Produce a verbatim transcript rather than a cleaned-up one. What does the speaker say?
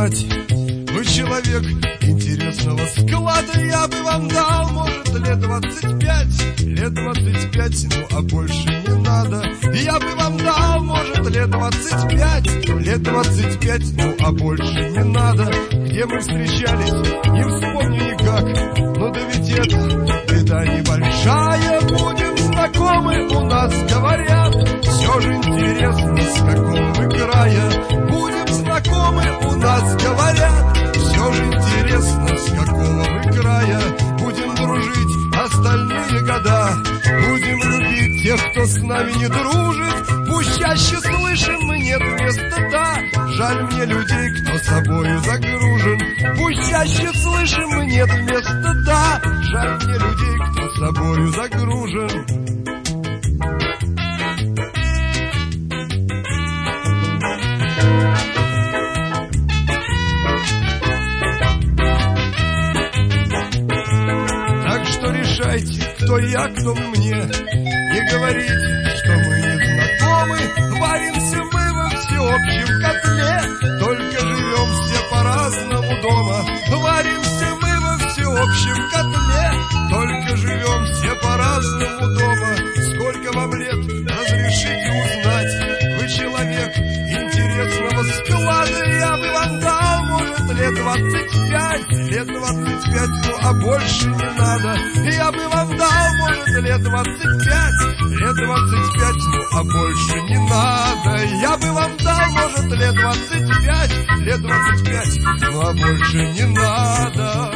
узнать. Вы человек интересного склада, я бы вам дал, может, лет двадцать пять, лет двадцать пять, ну а больше не надо. Я бы вам дал, может, лет двадцать пять, лет двадцать пять, ну а больше не надо. Где мы встречались, не вспомню никак, ну да ведь это беда небольшая. Будем знакомы, у нас говорят, все же интересно, с какого вы края. Будем знакомы, у нас говорят, все же интересно, с какого вы края. Будем дружить остальные года, будем любить тех, кто с нами не дружит. Пусть чаще слышим мы нет вместо да. Жаль мне людей, кто собою загружен. Пусть чаще слышим мы нет вместо да. Жаль мне людей, кто собою загружен. Кто я, кто вы мне, не говорите, что мы не знакомы. Варимся мы во всеобщем котле, только живем все по-разному дома. Варимся мы во всеобщем котле, только живем все по-разному дома. Сколько вам лет, разрешите узнать? Вы человек интересного склада, я бы вам дал, может, лет двадцать пять, лет двадцать пять, ну а больше не надо. Я бы вам дал, может, лет двадцать пять, лет двадцать пять, ну а больше не надо. Я бы вам дал, может, лет двадцать пять, лет двадцать пять, ну а больше не надо.